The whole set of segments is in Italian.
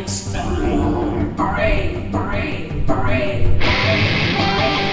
Gangsta parade, parade, parade, parade.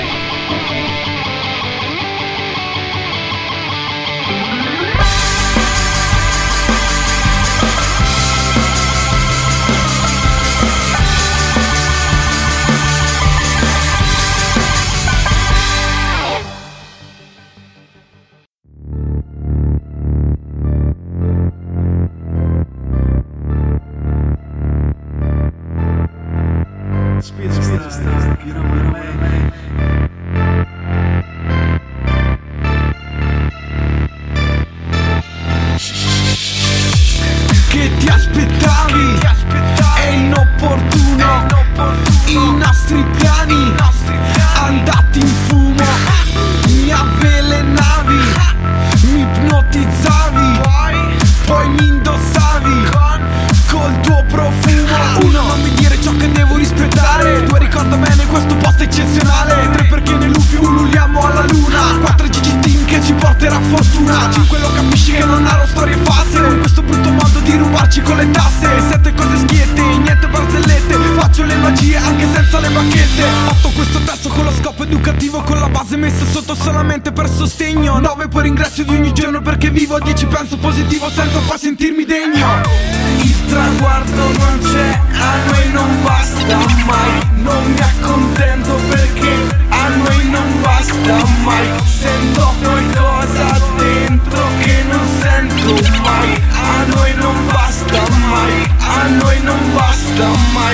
Che ti aspettavi? È inopportuno. I nostri piani andati in fumo. Mi avvelenavi, mi ipnotizzavi, poi mi indossavi col tuo profumo. Uno, non mi dire ciò che devo rispettare. Due, ricorda bene questo posto eccezionale. Tre, perché nei lupi ululiamo alla luna. Quattro, GG Team che ci porterà fortuna. Cinque, lo capisci che non narro storie false con questo brutto modo di rubarci con le tasse. Sette, cose schiette, niente barzellette. Faccio le magie anche senza le bacchette. Fatto questo testo con lo scopo educativo, con la base messa sotto solamente per sostegno. 9, poi ringrazio di ogni giorno perché vivo. 10, penso positivo senza poi sentirmi degno. Il traguardo non c'è, a noi non basta mai. Non mi accontento perché a noi non basta mai. Sento qualcosa dentro che non sento mai. A noi non basta mai, a noi non basta mai.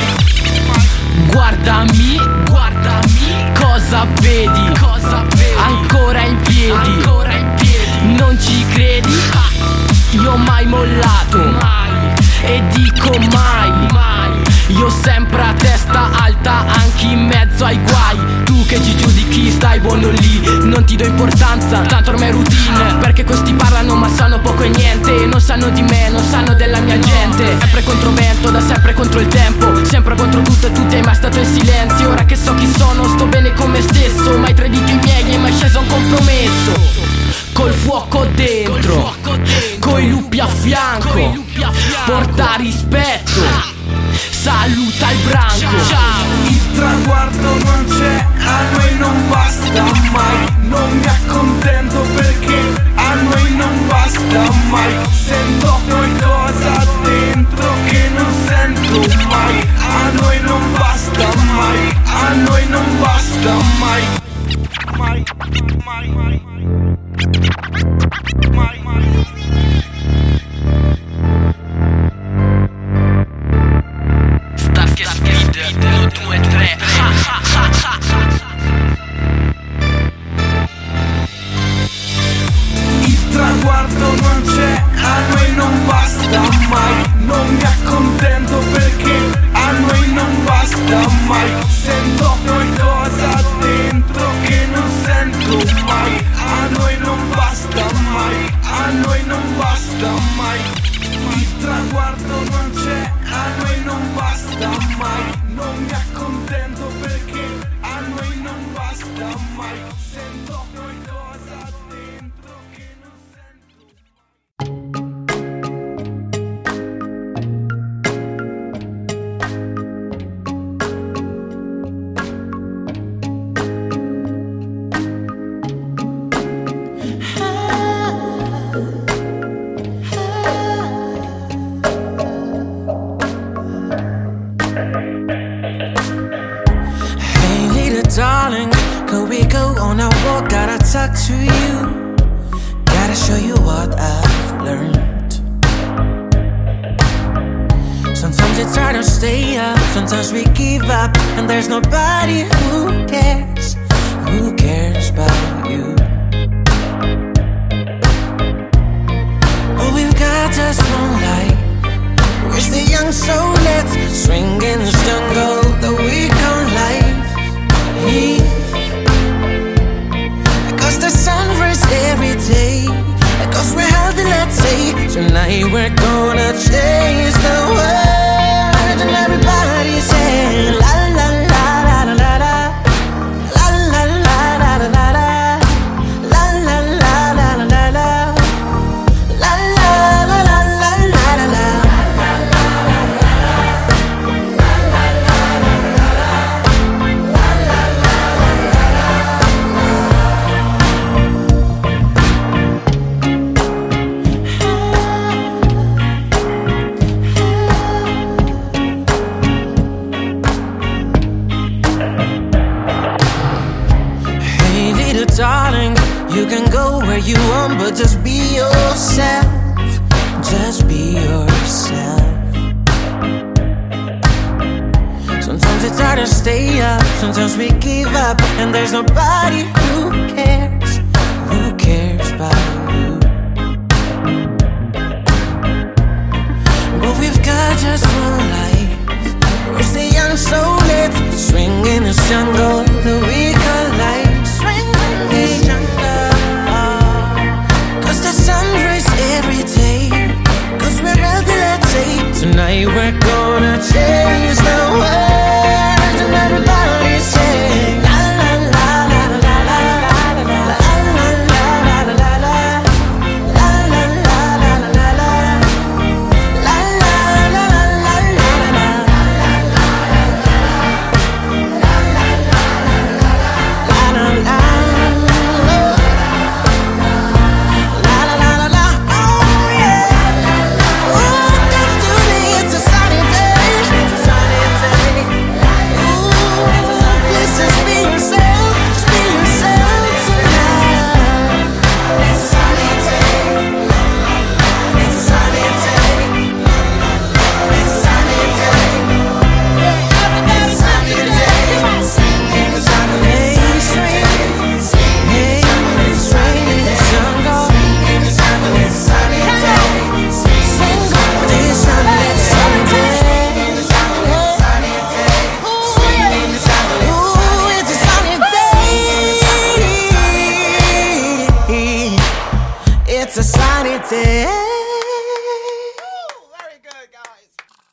Guardami, guardami, cosa vedi? Ancora in piedi, non ci credi? Io mai mollato, e dico mai. Io sempre a testa alta, anche in mezzo ai guai. Tu che ci giudichi stai buono lì, non ti do importanza, tanto ormai è routine. Perché questi parlano ma sanno poco e niente. Non sanno di me, non sanno della mia gente. Sempre contro vento, da sempre contro il tempo. Sempre contro tutto e tutti, hai mai stato in silenzio. Ora che so chi sono, sto bene con me stesso. Mai tradito i miei, hai mai sceso un compromesso. Col fuoco dentro, coi lupi a fianco. Porta rispetto, saluta il branco. Il traguardo non c'è, a noi non basta mai. Non mi accontento perché a noi non basta mai. Sento qualcosa dentro che non sento mai. A noi non basta mai, a noi non basta mai. Mai, mai, mai, mai, mai. Stark Speed 1, 2, 3. Il traguardo non c'è, a noi non basta mai. Non mi accontento perché a noi non basta mai. Sento qualcosa dentro che non sento mai. A noi non basta mai, a noi non basta mai. Il traguardo non c'è, a noi non basta mai. Non mi accontento perché a noi non basta mai. Sento qualcosa dentro che non sento. Hey little darling, could we go on a walk? Gotta talk to you, gotta show you what I've learned. Sometimes it's hard to stay up, sometimes we give up, and there's nobody who cares about you. Oh, we've got just one life, we're still young, so let's swing in this jungle that we call life. Cause the sun first every day, cause we're healthy, let's say. Tonight we're gonna chase the world, and everybody say la la la la la la la. La la la la la la la. La la la la la la la. La la la la la la la. on, but just be yourself. Just be yourself. Sometimes it's hard to stay up, sometimes we give up, and there's nobody who cares about you. But we've got just one life, we're still young, so let's swing in this jungle that we call life. Swing in this jungle, cause the sun rays every day, cause we're healthy, let's say. Tonight we're gonna change the world. And everybody say la la la la la la la la la la la la la la It's a sunny day. Very good, guys.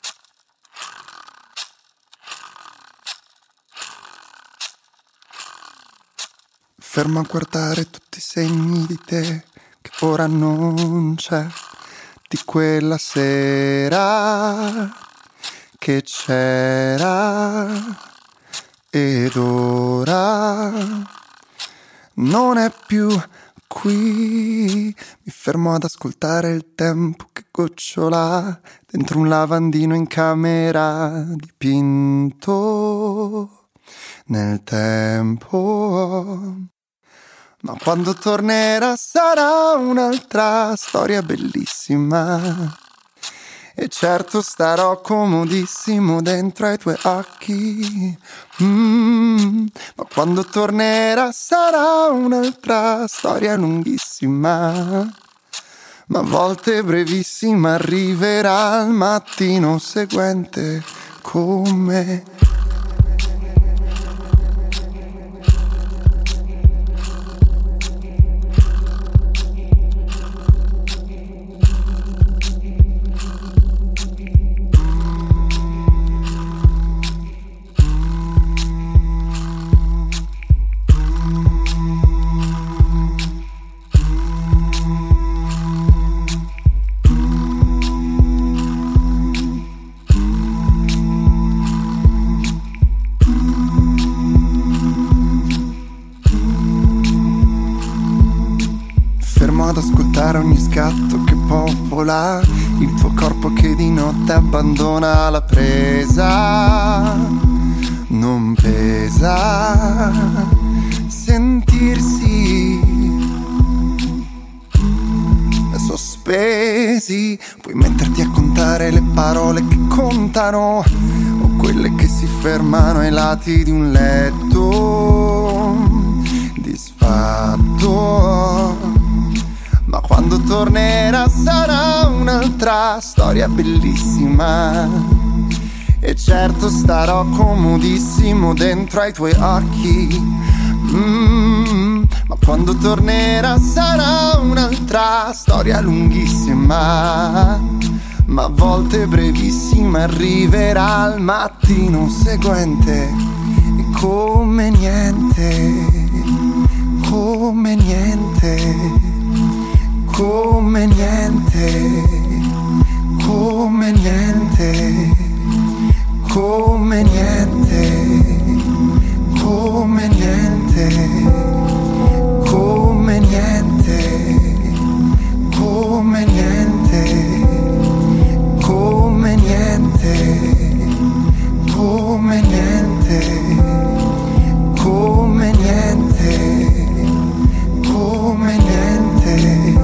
Fermo a guardare tutti i segni di te che ora non c'è, di quella sera che c'era ed ora non è più qui. Mi fermo ad ascoltare il tempo che gocciola dentro un lavandino in camera dipinto nel tempo. Ma quando tornerà sarà un'altra storia bellissima, e certo starò comodissimo dentro ai tuoi occhi. Ma quando tornerà sarà un'altra storia lunghissima, ma a volte brevissima. Arriverà al mattino seguente come ad ascoltare ogni scatto che popola il tuo corpo che di notte abbandona la presa. Non pesa sentirsi sospesi. Puoi metterti a contare le parole che contano o quelle che si fermano ai lati di un letto disfatto. Ma quando tornerà sarà un'altra storia bellissima, e certo starò comodissimo dentro ai tuoi occhi. Ma quando tornerà sarà un'altra storia lunghissima, ma a volte brevissima. Arriverà al mattino seguente e come niente, come niente, come niente, come niente, come niente, come niente, come niente, come niente, come niente, come niente, come niente, come niente.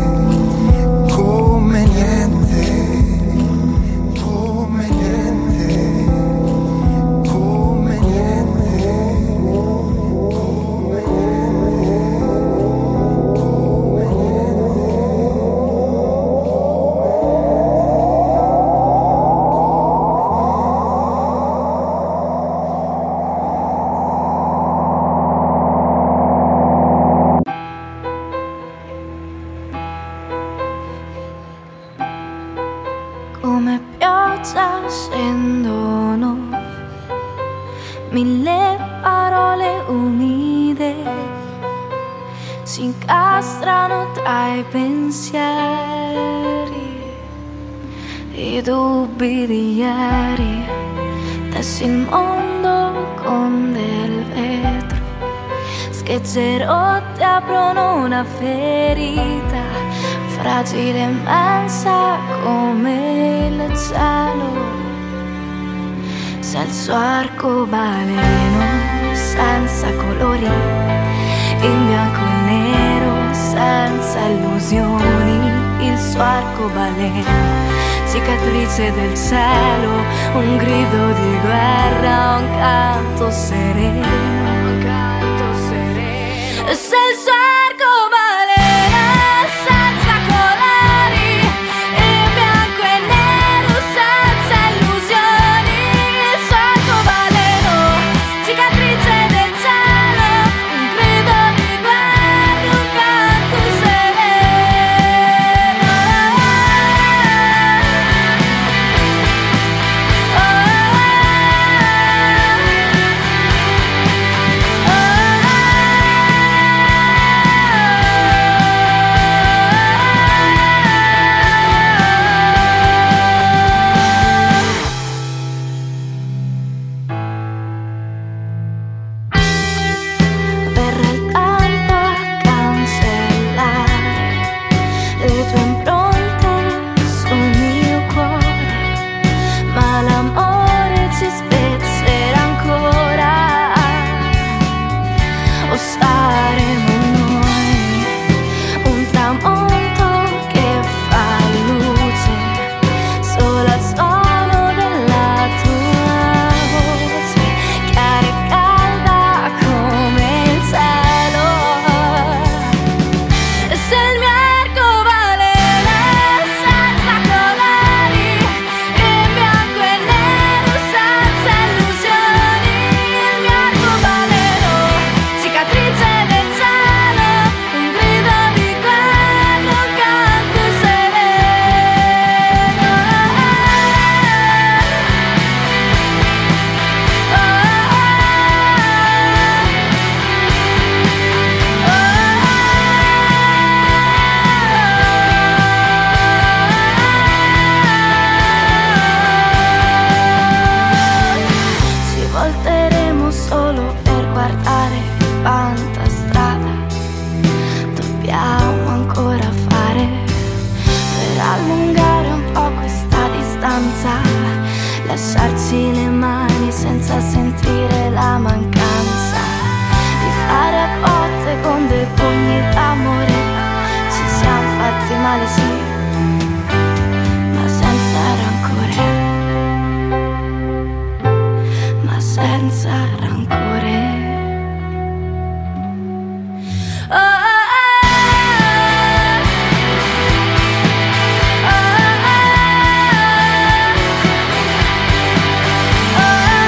scendono mille parole umide, si incastrano tra i pensieri, i dubbi di ieri, tessi il mondo con del vetro, schegge rotte aprono una ferita, fragile e immensa come il cielo. Se il suo arcobaleno senza colori, in bianco e nero senza illusioni, il suo arcobaleno, cicatrice del cielo, un grido di guerra, un canto sereno, un canto sereno. Se il suo arcobaleno senza colori, in bianco e nero senza illusioni, il suo arcobaleno, cicatrice del cielo, un grido di guerra, un canto sereno. Verrà il tempo a cancellare le tue impronte sul mio cuore, ma l'amore ci spezzerà ancora, o saremo noi un tramonto che fa luce solo al suono della tua voce, chiara e calda come il cielo. Se il mio arcobaleno senza colori, in bianco e nero senza illusioni, il mio arcobaleno, cicatrice del cielo, un grido di guerra, un canto sereno. Ci volteremo solo per guardare quanta strada dobbiamo ancora fare per allungare un po' questa distanza, lasciarci le mani senza sentire la mancanza di fare a botte con dei pugni d'amore. Ci siamo fatti male sì, ma senza rancore, ma senza rancore. Oh, oh, oh, oh,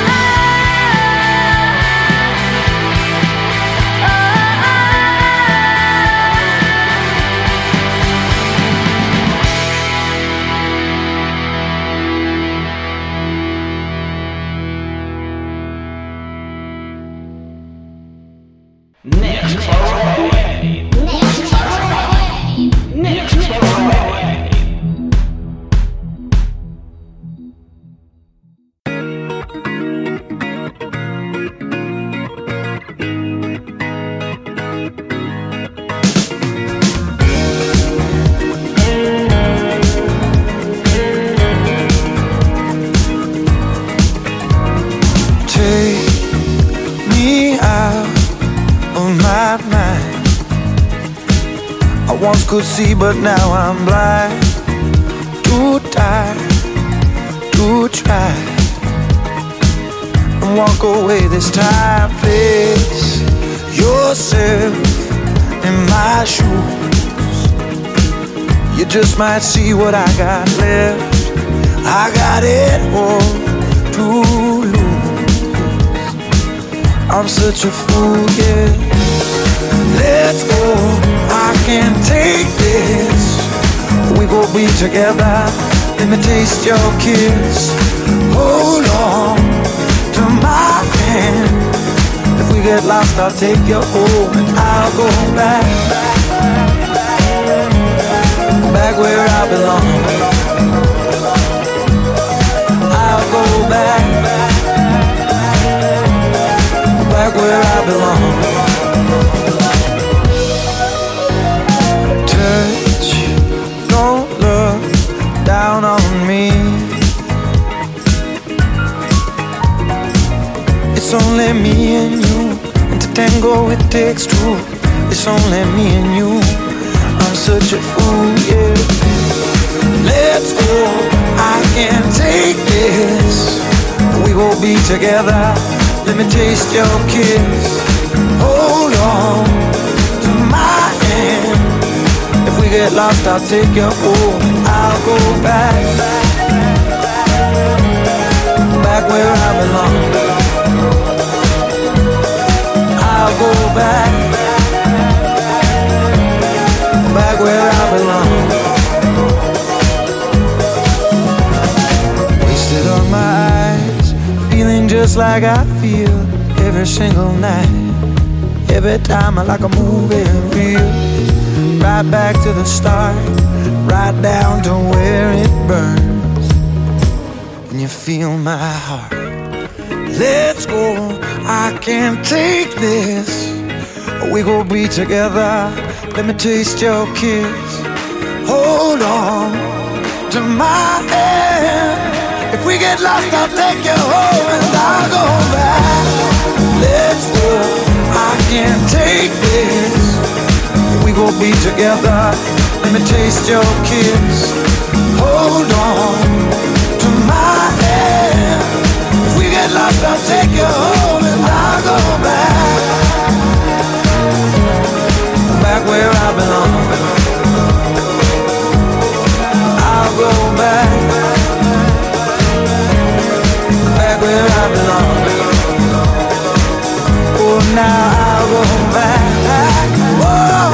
once could see, but now I'm blind. Too tired to try and walk away this time. Place yourself in my shoes. You just might see what I got left. I got it all to lose. I'm such a fool, yeah. Let's go, I can't take this. We gon' be together, let me taste your kiss. get lost, I'll take you home and I'll go back, back where I belong. I'll go back, back where I belong. Touch, don't look down on me. It's only me and you, and to tango it takes two. It's only me and you, I'm such a fool, yeah. Let's go, I can't take this. We will be together, let me taste your kiss. Hold on to my hand. If we get lost, I'll take you home. I'll go back, back where I belong. I'll go back, back where I belong. Wasted on my eyes, feeling just like I feel every single night. Every time I like a movie reel. Right back to the start, right down to where it burns. And you feel my heart. Let's go, I can't take this. We gon' be together, let me taste your kiss. Hold on to my hand. If we get lost, I'll take you home and I'll go back. Let's go, I can't take this. We gon' be together, let me taste your kiss. Hold on to my hand. If we get lost, I'll take you home and I'll go back, back where I belong. I'll go back, back where I belong. Oh, now I'll go back. Whoa.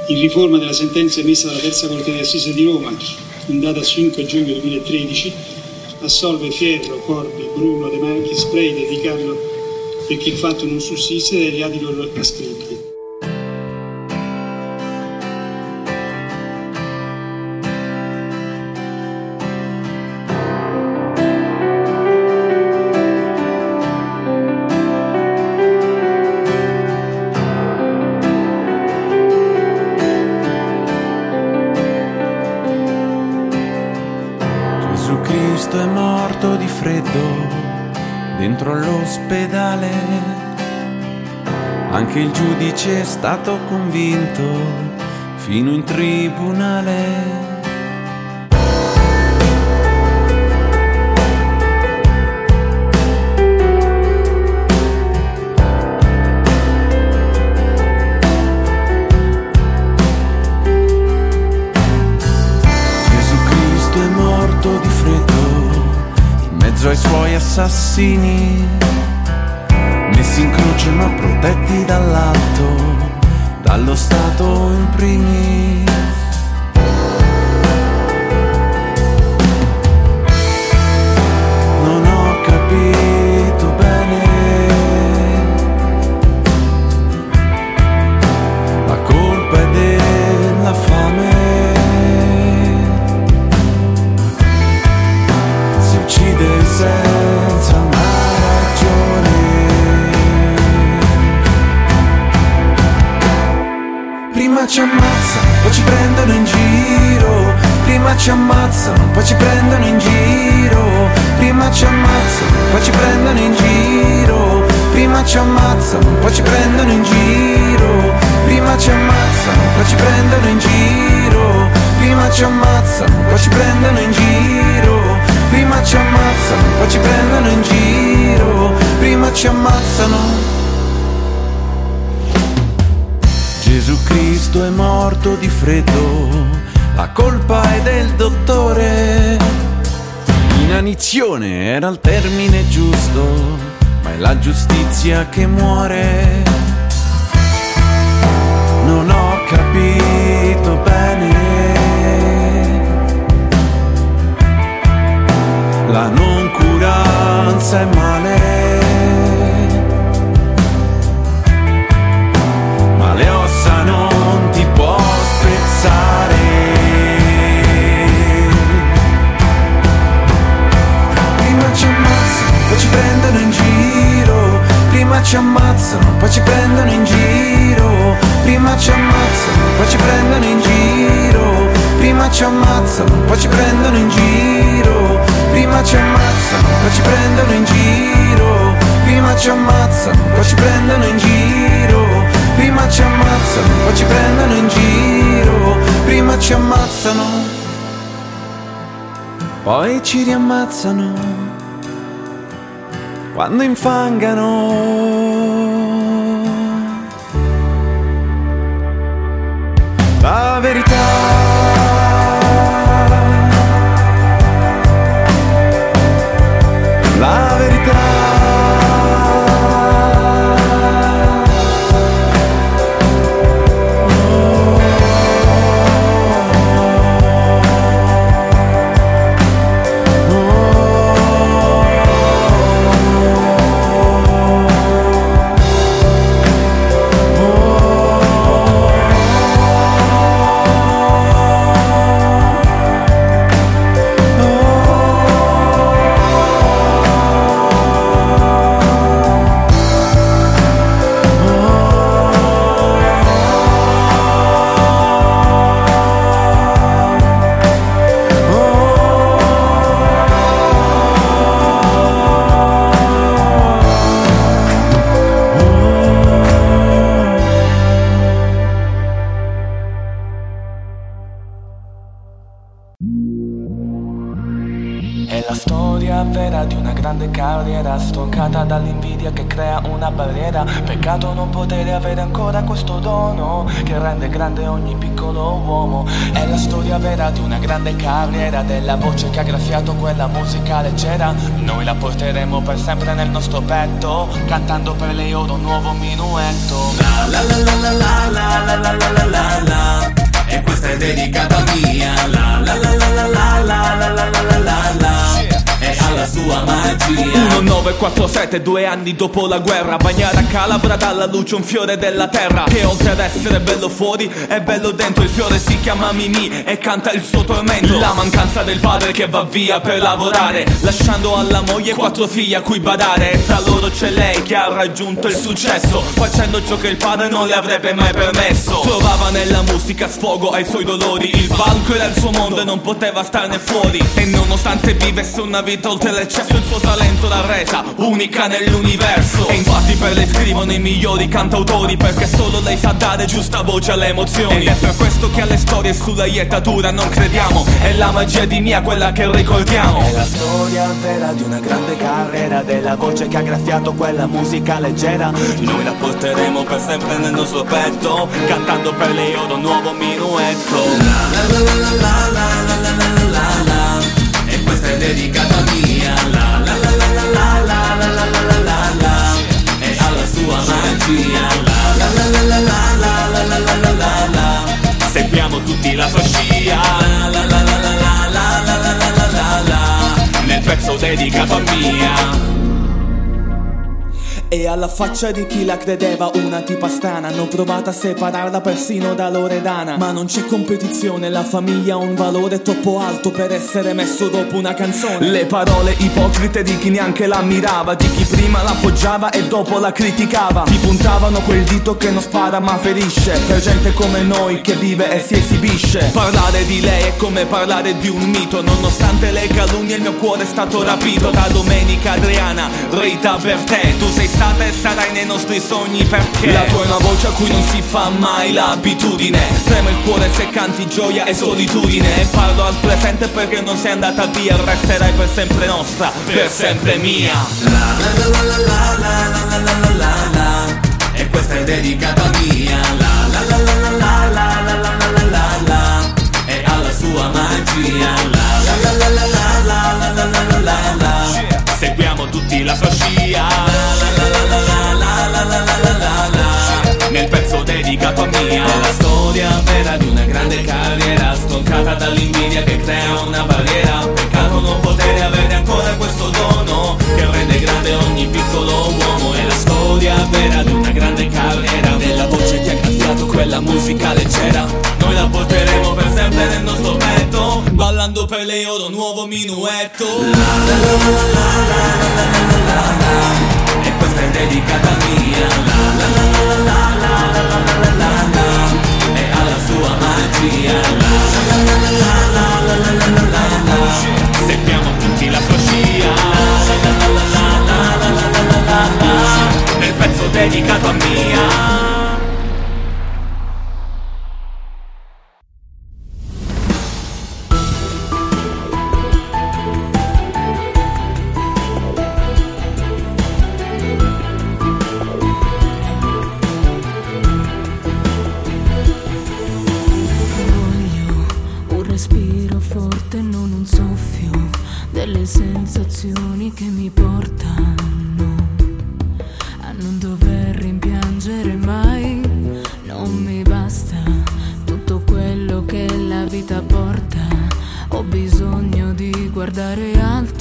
in riforma della sentenza emessa dalla Terza Corte di Assise di Roma, in data 5 giugno 2013, assolve Fierro, Corbi, Bruno, De Marchi, Spreide e Di Carlo perché il fatto non sussiste dai reati loro ascritti. Cristo è morto di freddo dentro all'ospedale, anche il giudice è stato convinto fino in tribunale. Ai suoi assassini, messi in croce ma protetti dall'alto, dallo Stato in primis. Non ho capito bene, la colpa è della fame. Uccide senza una ragione. Prima ci ammazzano, poi ci prendono in giro. Prima ci ammazzano, poi ci prendono in giro. Prima ci ammazzano, poi ci prendono in giro. Prima ci ammazzano, poi ci prendono in giro. Prima ci ammazzano, poi ci prendono in giro. Prima ci ammazzano, poi ci prendono in giro. Prima ci ammazzano, poi ci prendono in giro. Prima ci ammazzano. Gesù Cristo è morto di freddo, la colpa è del dottore. Inanizione era il termine giusto, ma è la giustizia che muore. Non ho capito bene la noncuranza è male, ma le ossa non ti può spezzare. Prima ci ammazzano, poi ci prendono in giro. Prima ci ammazzano, poi ci prendono in giro. Prima ci ammazzano, poi ci prendono in giro. Prima ci ammazzano, poi ci prendono in giro. Prima ci ammazzano, poi ci prendono in giro. Prima ci ammazzano, poi ci prendono in giro. Prima ci ammazzano, poi ci prendono in giro. Prima ci ammazzano, poi ci riammazzano quando infangano la verità. La verità. È la storia vera di una grande grande carriera, stroncata dall'invidia che crea una barriera. Peccato non poter avere ancora questo dono che rende grande ogni piccolo uomo. È la storia vera di una grande carriera, della voce che ha graffiato quella musica leggera. Noi la porteremo per sempre nel nostro petto, cantando per lei ora un nuovo minuetto. La la la la la la la la la la la. E questa è dedicata mia. La la la la la la la la la la la la. E alla sua magia. 1947, 2 anni dopo la guerra, bagnare a Calabra dalla luce un fiore della terra, che oltre ad essere bello fuori è bello dentro. Il fiore si chiama Mimì e canta il suo tormento. La mancanza del padre che va via per lavorare, lasciando alla moglie 4 figli a cui badare. E tra loro c'è lei che ha raggiunto il successo, facendo ciò che il padre non le avrebbe mai permesso. Trovava nella musica sfogo ai suoi dolori, il palco era il suo mondo e non poteva starne fuori. E nonostante vivesse una vita oltre l'eccesso, il suo talento l'ha resa unica nell'universo. E infatti per lei scrivono i migliori cantautori, perché solo lei sa dare giusta voce alle emozioni. Ed è per questo che alle storie sulla ietatura non crediamo, è la magia di Mia quella che ricordiamo. È la storia vera di una grande carriera, della voce che ha graffiato quella musica leggera. Noi la porteremo per sempre nel nostro petto, cantando per lei ora un nuovo minuetto. La la la la la la la la la la. E questa è dedicata a Mia. La la la la la la la la la la la. E alla sua magia. La la la la la la la la la la la. Seguiamo tutti la sua scia. La la la la la la la la la la la. Nel pezzo dedicato a Mia. E alla faccia di chi la credeva una tipa strana, hanno provato a separarla persino da Loredana. Ma non c'è competizione, la famiglia ha un valore troppo alto per essere messo dopo una canzone. Le parole ipocrite di chi neanche la ammirava, di chi prima l'appoggiava e dopo la criticava. Ti puntavano quel dito che non spara ma ferisce, per gente come noi che vive e si esibisce. Parlare di lei è come parlare di un mito, nonostante le calunnie il mio cuore è stato rapito. Da Domenica Adriana, Rita per te, tu sei stata e sarai nei nostri sogni, perché la tua è una voce a cui non si fa mai l'abitudine. Trema il cuore se canti gioia e solitudine. E parlo al presente perché non sei andata via, resterai per sempre nostra, per sempre mia. La la la la la la la la la la. E questa è dedicata a Mia. La la la la la la la la la la la. E alla sua magia. La la la la la la la la la la la. Seguiamo tutti la sua scia. La la la la la la la la la la. Nel pezzo dedicato a Mia. È la storia vera di una grande carriera, stroncata dall'invidia che crea una barriera. Peccato non poter avere ancora questo dono che rende grande ogni piccolo uomo. È la storia vera di una grande carriera, della voce che ha graffiato quella musica leggera. Noi la porteremo per sempre nel nostro petto, ballando per lei ora un nuovo minuetto. La la la la la la la la la. E questa è dedicata a Mia. La la la la la la la la la la la. E alla sua magia. La la la la la la la la la la. Seguiamo tutti la sua scia. La la la la la la la la la la. Nel pezzo dedicato a Mia. Sensazioni che mi portano a non dover rimpiangere mai. Non mi basta tutto quello che la vita porta, ho bisogno di guardare alto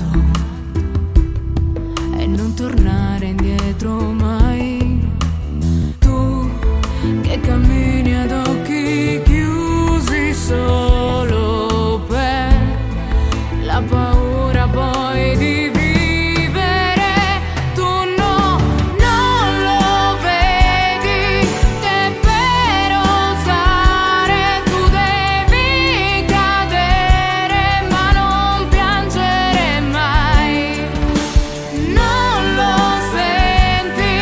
e non tornare indietro mai. Tu che cammini ad occhi chiusi solo per la paura poi di vivere, tu no, non lo vedi che per osare tu devi cadere ma non piangere mai. Non lo senti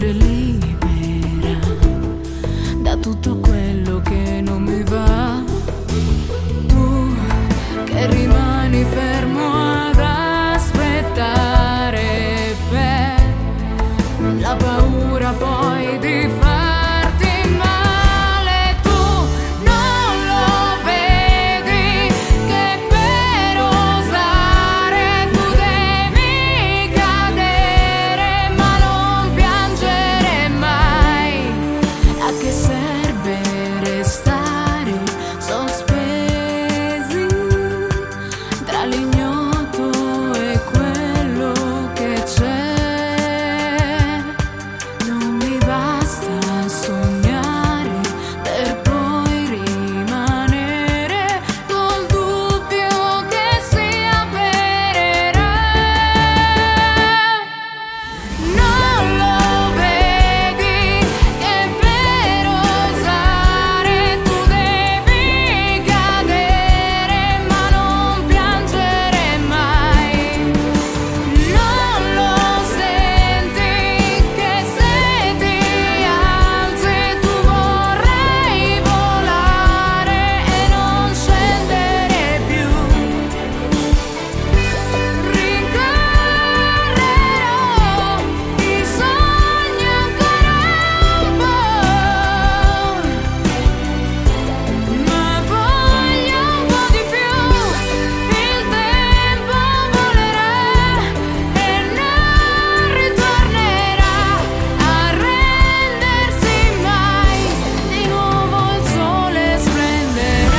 essere libera da tutto quello che non mi va. Tu che rimani fermo ad aspettare per la paura poi di farti male. Tu non lo vedi che per osare tu devi cadere, ma non piangere mai. A che serve restare sospesi tra l'ignoto e quello che c'è? Non mi basta sognare per poi rimanere col dubbio che si avvererà. Non lo vedi che per osare tu devi cadere, ma non piangere mai. Non lo senti che se ti alzi tu vorrai volare e non scendere più. Rincorrerò i sogni ancora un po', ma voglio un po' di più. Il tempo volerà e non ritornerà a rendersi mai. Di nuovo il sole splenderà.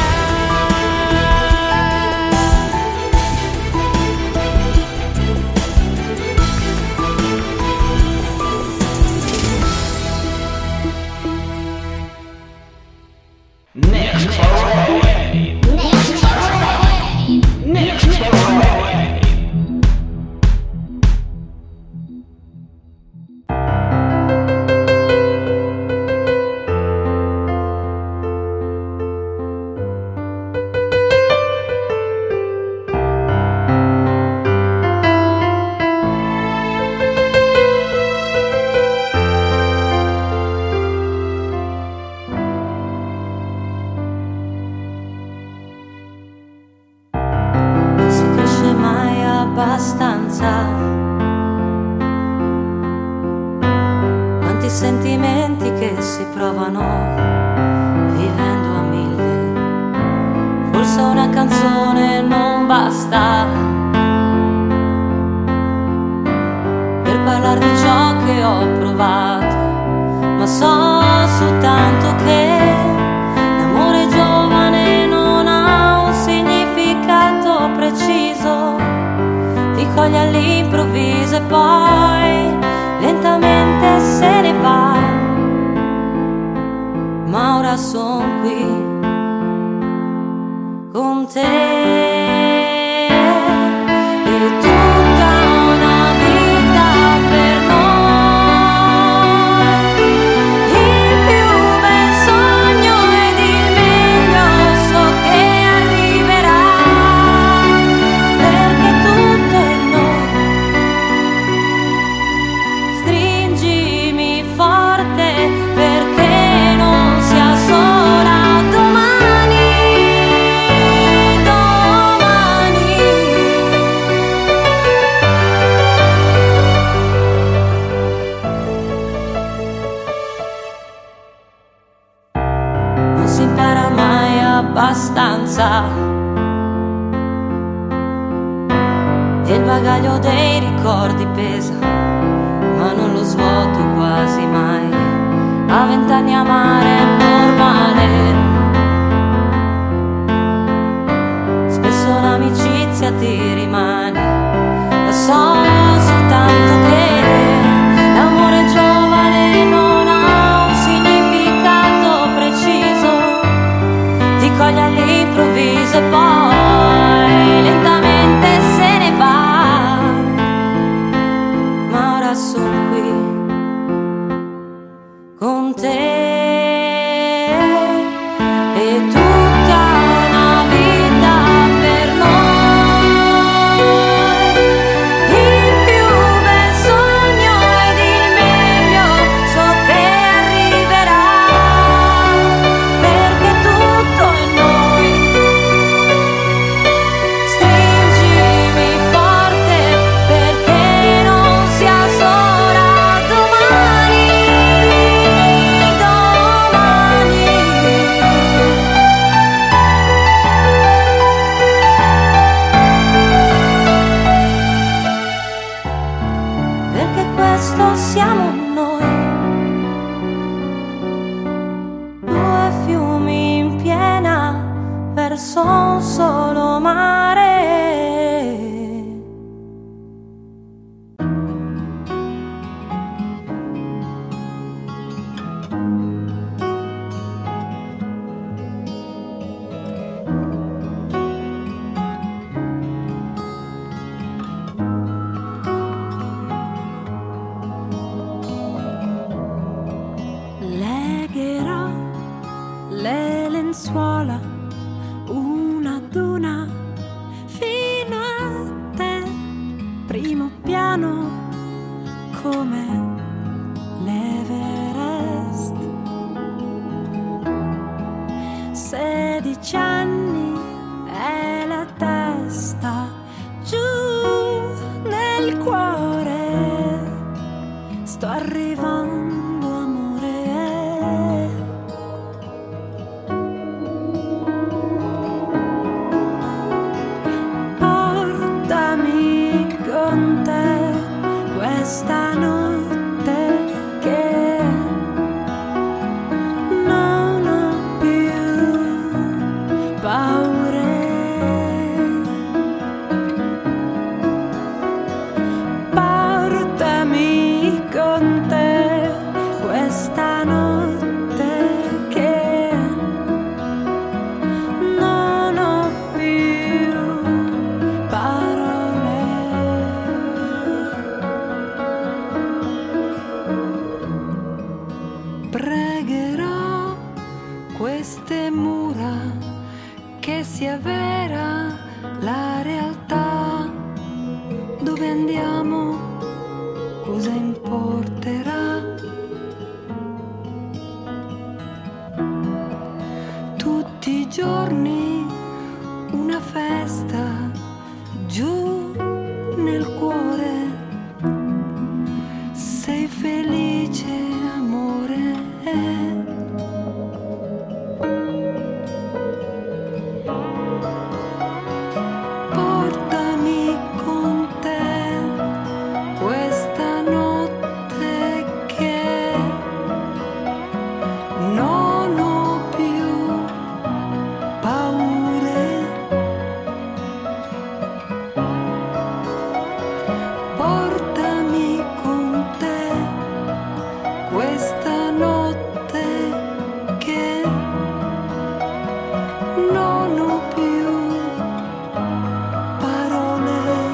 Non si cresce mai abbastanza. Quanti sentimenti che si provano vivendo a mille. Forse una canzone non basta per parlare di ciò che ho provato, ma so soltanto che l'amore giovane non ha un significato preciso. Ti coglie all'improvviso e poi lentamente se ne va. Ma ora son qui con te. E tutta una vita per noi. Il più bel sogno ed il meglio so che arriverà, perché tutto è noi. Stringimi forte perché non sia sola domani, domani. Non si impara mai abbastanza e il bagaglio dei ricordi pesa, ma non lo svuoto quasi mai. A 20 anni amare è normale, spesso l'amicizia ti rimane. Lo so soltanto che l'amore giovane non ha un significato preciso. Ti coglie all'improvviso e poi lentamente se ne va. Ma ora sono qui con te. E tutta una vita per noi. Il più bel sogno ed il meglio son solo mare. Legherò le lenzuola una ad una fino a te, primo piano come l'Everest. 16 anni è la testa giù nel cuore, sto arrivando amore. Portami con te questa notte che non ho più paure. Portami con te questa notte che non ho più parole. Pregherò queste mura che sia vera la realtà. Dove andiamo? Cosa importerà? Tutti i giorni una festa giù nel cuore. Sei felice, amore? Portami con te questa notte che non ho più paure. Portami con te questa notte che non ho più parole.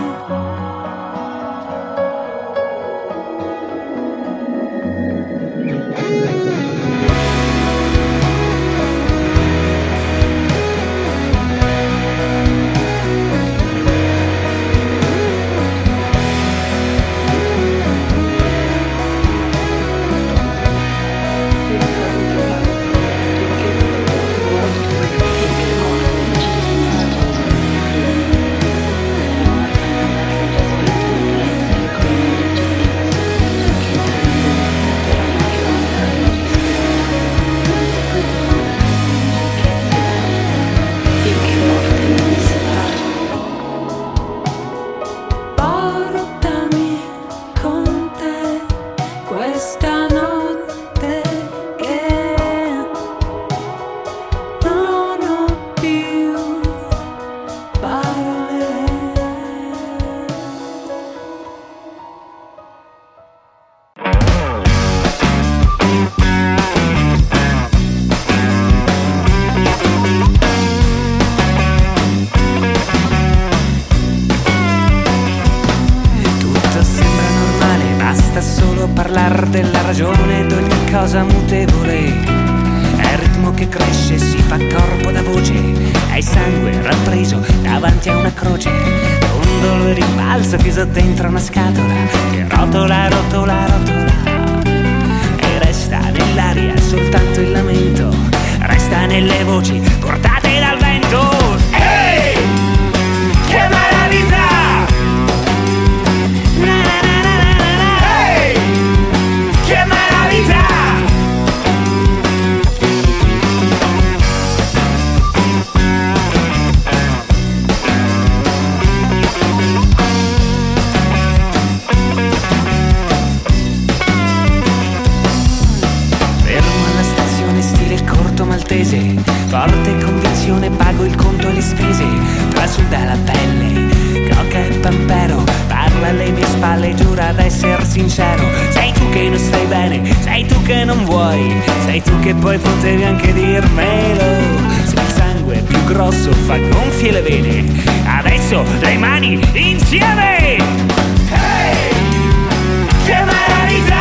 Portami con te questa notte che non ho più parole. Tutto sembra normale, basta solo parlar della ragione d'ogni cosa mutevole. È il ritmo che cresce, si fa corpo da voce, è il sangue rappreso davanti a una croce. Un dolore rimbalzo chiuso dentro una scatola che rotola, rotola, rotola. E resta nell'aria soltanto il lamento, resta nelle voci portate dal vento. Ehi! Che maravita! Ehi! Che maravita! Fermo alla stazione stile corto maltese, forte convinzione pensione, pago il conto e le spese, trasuda la pelle, coca e pampero, parla alle mie spalle, giura d'esser sincero. Sei tu che non stai bene, sei tu che non vuoi, sei tu che poi potevi anche dirmelo. Se il sangue è più grosso fa gonfie le vene, adesso le mani insieme. Hey! Che meraviglia!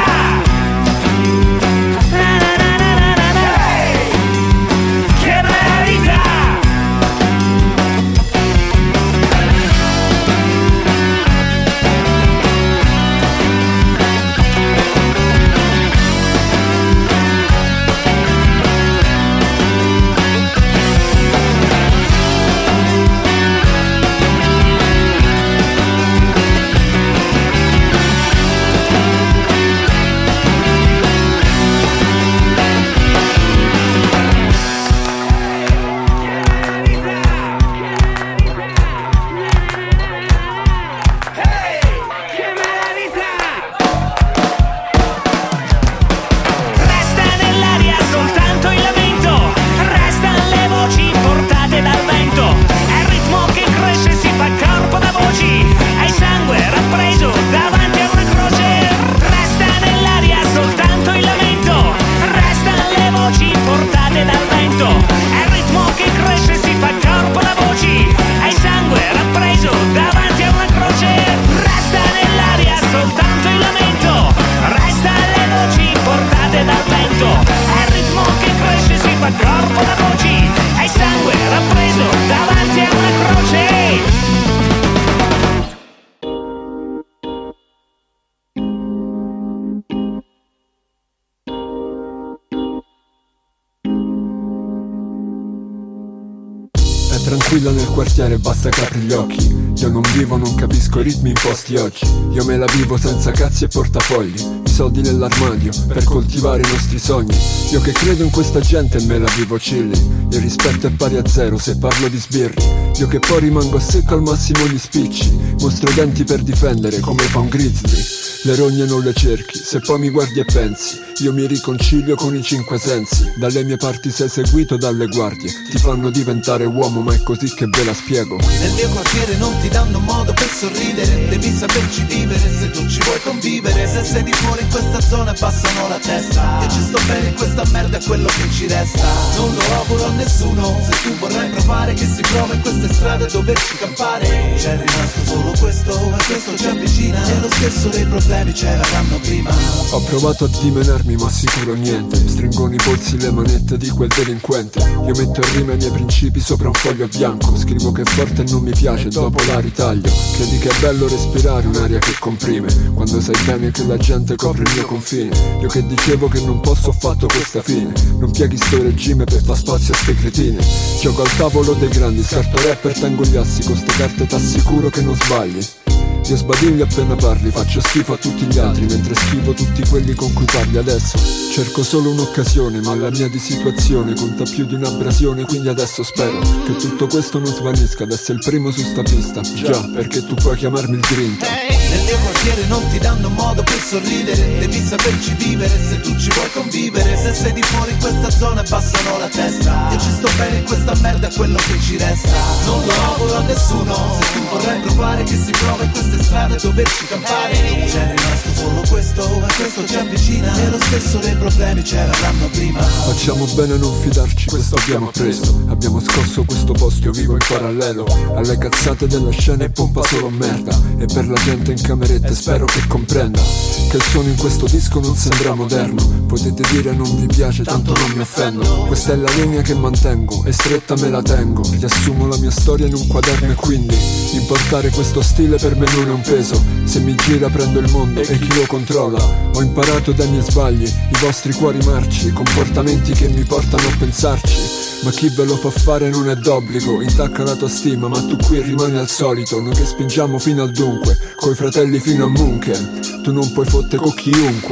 Tranquilla nel quartiere, basta che apri gli occhi. Io non vivo, non capisco i ritmi imposti oggi. Io me la vivo senza cazzi e portafogli, i soldi nell'armadio per coltivare i nostri sogni. Io che credo in questa gente me la vivo chilli. Il rispetto è pari a zero se parlo di sbirri. Io che poi rimango a secco al massimo gli spicci. Mostro denti per difendere come fa un grizzly. Le rogne non le cerchi, se poi mi guardi e pensi. Io mi riconcilio con i cinque sensi. Dalle mie parti sei seguito dalle guardie. Ti fanno diventare uomo, ma è così che ve la spiego. Nel mio quartiere non ti danno modo per sorridere. Devi saperci vivere se tu ci vuoi convivere. Se sei di fuori in questa zona passano la testa. Io ci sto bene in questa merda, è quello che ci resta. Non lo auguro a nessuno. Se tu vorrai provare che si prova in queste strade doverci campare. C'è rimasto solo questo, e questo ci avvicina. E lo stesso dei problemi c'eravamo prima. Ho provato a dimenarmi ma sicuro niente. Stringo nei polsi le manette di quel delinquente. Io metto in rima i miei principi sopra un foglio bianco. Scrivo che è forte e non mi piace, dopo la ritaglio. Credi che è bello respirare un'aria che comprime, quando sai bene che la gente copre il mio confine. Io che dicevo che non posso ho fatto questa fine. Non pieghi sto regime per far spazio a ste cretine. Gioco al tavolo dei grandi, scarto rapper, tengo gli assi. Con ste carte t'assicuro che non sbagli. Io sbadiglio appena parli, faccio schifo a tutti gli altri, mentre schivo tutti quelli con cui parli adesso. Cerco solo un'occasione, ma la mia di situazione conta più di un'abrasione, quindi adesso spero che tutto questo non svanisca ad essere il primo su sta pista. Già, perché tu puoi chiamarmi il grinta. Nel mio quartiere non ti danno modo per sorridere. Devi saperci vivere se tu ci vuoi convivere. Se sei di fuori in questa zona passano la testa. Io ci sto bene in questa merda, è quello che ci resta. Non lo auguro a nessuno. Se tu vorrai provare che si prova in queste strade doverci campare. C'è rimasto solo questo, e questo ci avvicina. E lo stesso dei problemi c'eravamo prima. Facciamo bene a non fidarci, questo abbiamo preso. Abbiamo scosso questo posto, io vivo in parallelo alle cazzate della scena e pompa solo merda. E per la gente in camerette spero che comprenda che il suono in questo disco non sembra moderno. Potete dire non vi piace, tanto non mi offendo. Questa è la linea che mantengo, e stretta me la tengo. Riassumo la mia storia in un quaderno e quindi importare questo stile per me non è un peso. Se mi gira prendo il mondo e chi lo controlla. Ho imparato dai miei sbagli, i vostri cuori marci, comportamenti che mi portano a pensarci. Ma chi ve lo fa fare non è d'obbligo. Intacca la tua stima, ma tu qui rimani al solito. Noi che spingiamo fino al dunque, coi fratelli fino a Munchen. Tu non puoi fotte con chiunque.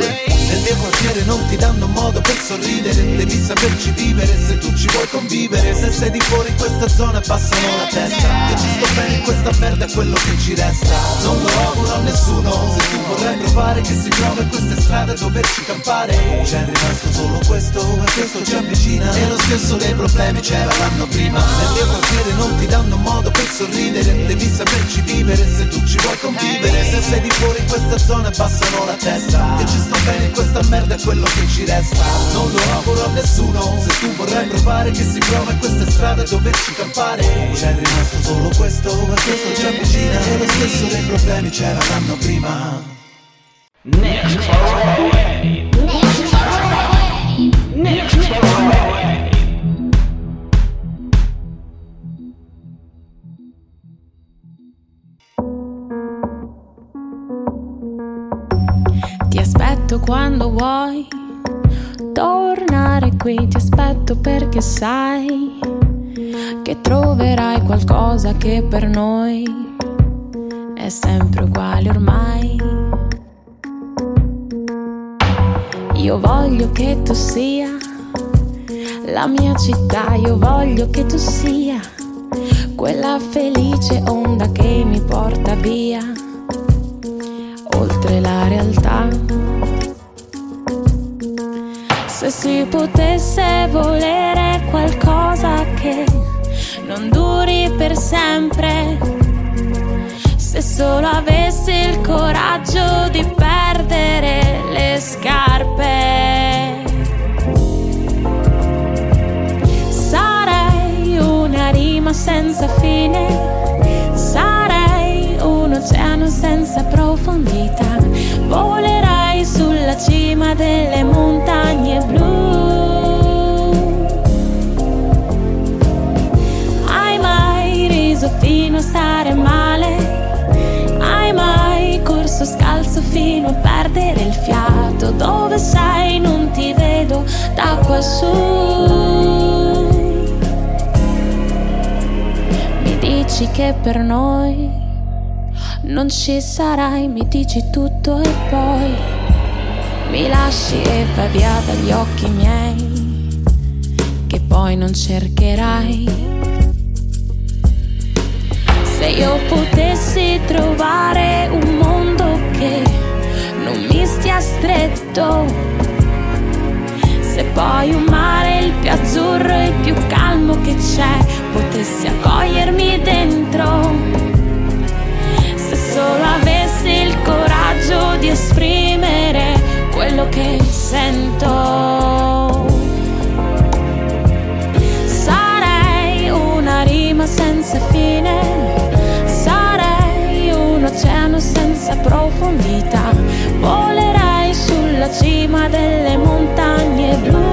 Nel mio quartiere non ti danno modo per sorridere, devi saperci vivere se tu ci vuoi convivere. Se sei di fuori in questa zona passano la testa, io ci sto bene in questa merda, è quello che ci resta. Non lo auguro a nessuno, se tu vorrai provare che si trova in queste strade a doverci campare. C'è rimasto solo questo, e questo ci avvicina, e lo stesso dei problemi c'era l'anno prima. Nel mio quartiere non ti danno modo per sorridere, devi saperci vivere se tu ci vuoi convivere. Se sei di fuori in questa zona passano la testa, io ci sto bene in questa merda, è quello che ci resta. Non lo auguro a nessuno, se tu vorrai provare che si prova in queste strade a doverci campare. C'è rimasto solo questo, e questo ci avvicina, e lo stesso dei problemi c'era l'anno prima. Next away. Next away. Next away. Ti aspetto quando vuoi tornare qui, ti aspetto perché sai che troverai qualcosa che per noi è sempre uguale ormai. Io voglio che tu sia la mia città, io voglio che tu sia quella felice onda che mi porta via oltre la realtà. Se si potesse volere qualcosa che non duri per sempre, se solo avessi il coraggio di perdere le scarpe, sarei una rima senza fine, sarei un oceano senza profondità, volerai sulla cima delle montagne blu. Hai mai riso fino a stare male? Hai mai corso scalzo fino a perdere il fiato? Dove sei? Non ti vedo da quassù. Mi dici che per noi non ci sarai, mi dici tutto e poi mi lasci e vai via dagli occhi miei, che poi non cercherai. Se io potessi trovare un mondo che non mi stia stretto, se poi un mare il più azzurro e il più calmo che c'è potessi accogliermi dentro, se solo avessi il coraggio di esprimere quello che sento, sarei una rima senza fine, sarei un oceano senza profondità, volerai sulla cima delle montagne blu.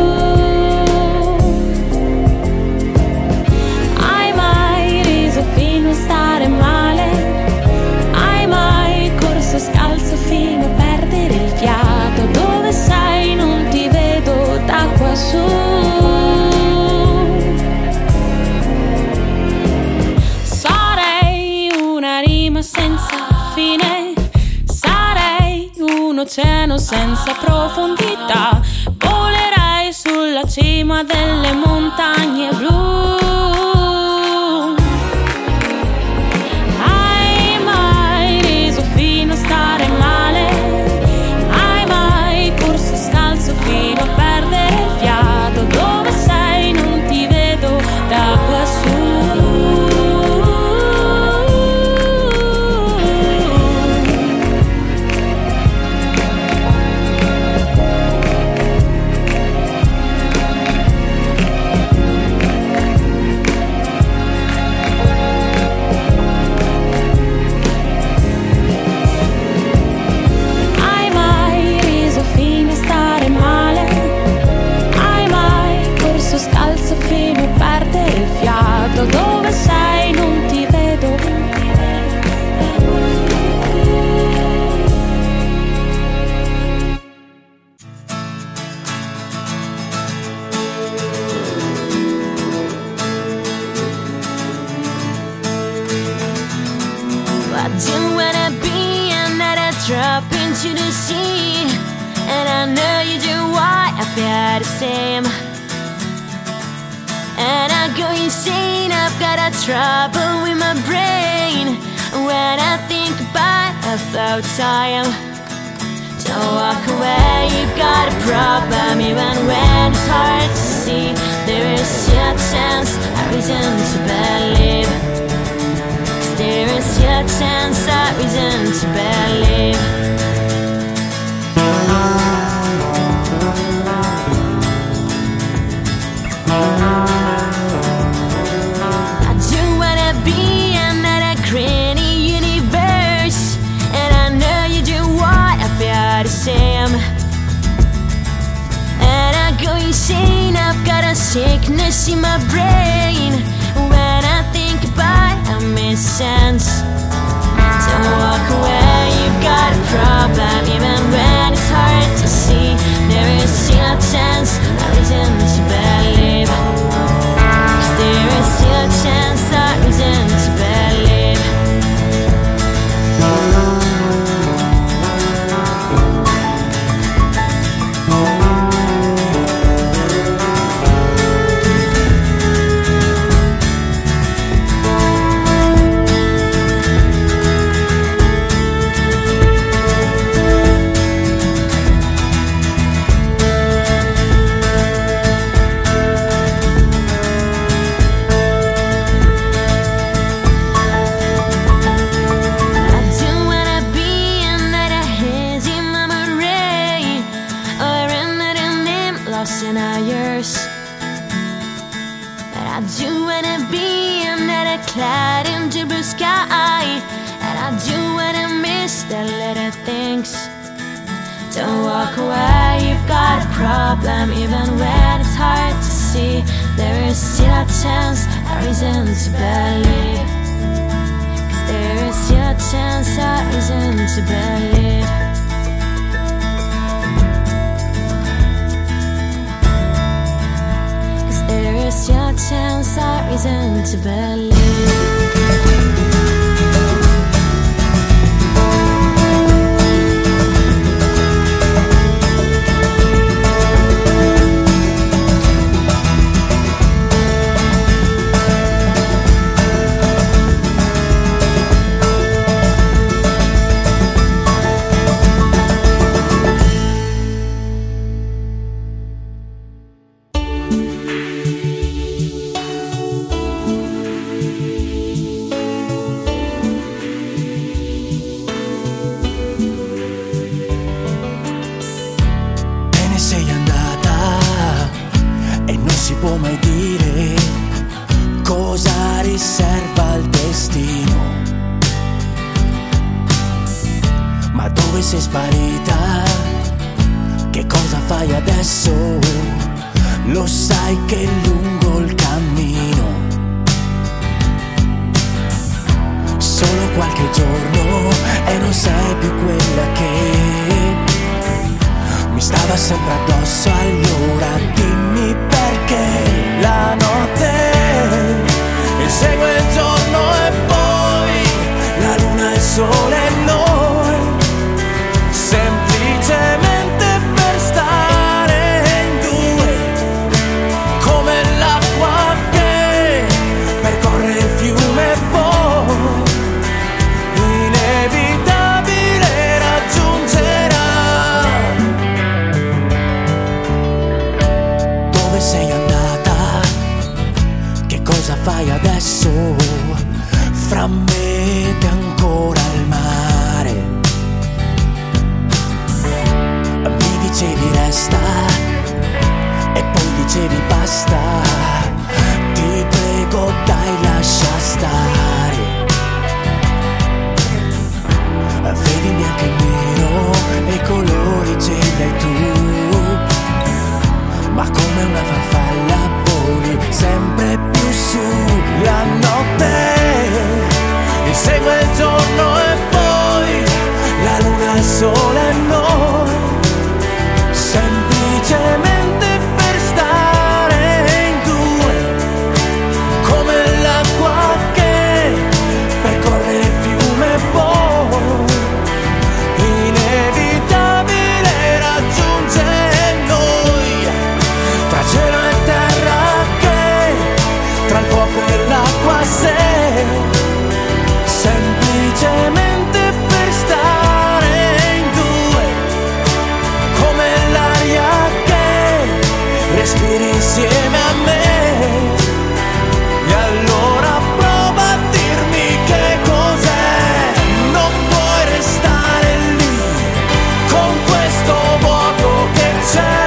Hai mai riso fino a stare male? Hai mai corso scalzo fino a perdere il fiato? Dove sei? Non ti vedo da quassù. Sarei una rima senza fine, sarei un oceano senza profondità, volerai sulla cima delle montagne blu. Fino a perdere il fiato, dove sei? Non ti vedo da quassù. feel the same. And I go insane, I've got a trouble with my brain. When I think about a flow time, don't walk away, you've got a problem. Even when it's hard to see, there is still a chance, a reason to believe. 'Cause there is still a chance, a reason to believe. I do wanna be another granny universe, and I know you do what I feel the same. And I go insane, I've got a sickness in my brain. When I think about it, I make sense. Don't walk away, you've got a problem. Even when it's hard to see, there is still a chance, a reason to believe. 'Cause there is still a chance, a reason to believe. Cloud into blue sky, and I do wanna miss the little things. Don't walk away, you've got a problem. Even when it's hard to see, there is still a chance, a reason to believe. 'Cause there is still a chance, a reason to believe. There is still a chance, a reason to believe. Può mai dire cosa riserva il destino, ma dove sei sparita? Che cosa fai adesso? Lo sai che è lungo il cammino, solo qualche giorno e non sei più quella che mi stava sempre addosso. Allora dimmi perché la notte insegue il giorno e poi la luna e il sole e noi, semplicemente per stare in due, come l'acqua che percorre il fiume e poi inevitabile raggiungerà. Sei andata? Che cosa fai adesso? Fra me ed ancora il mare. Mi dicevi resta e poi dicevi basta. Ti prego dai lascia stare. Vedimi anche il nero e i colori ce li hai tu, ma come una farfalla voli sempre più su. La notte insegue il giorno e poi la luna e il sole e noi, semplicemente respiri insieme a me. E allora prova a dirmi che cos'è. Non puoi restare lì con questo vuoto che c'è.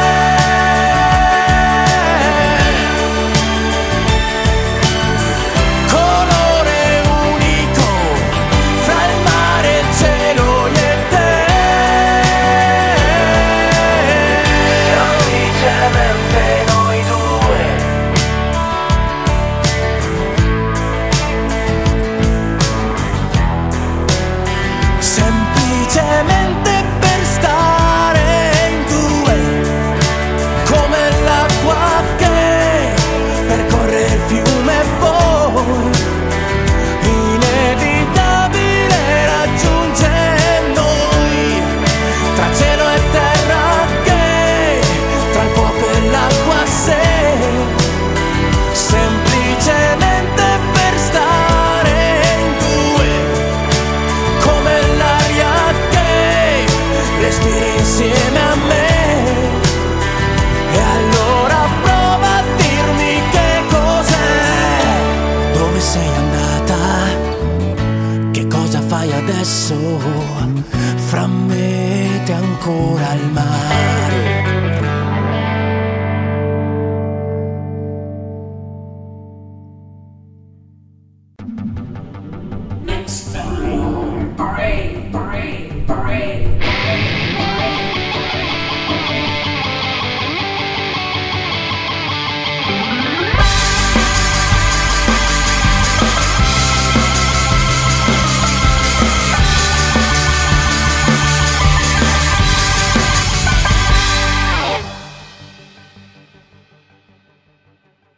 Colore unico fra il mare, il cielo e te. Semplicemente noi due. Semplicemente per stare in due, come l'acqua che percorre il fiume e poi inevitabile raggiunge noi, tra cielo e terra che tra il fuoco e l'acqua sei. Semplicemente per stare in due, come l'aria che respiri insieme a me. E allora prova a dirmi che cos'è. Dove sei andata? Che cosa fai adesso? Fra me e te ancora il mare.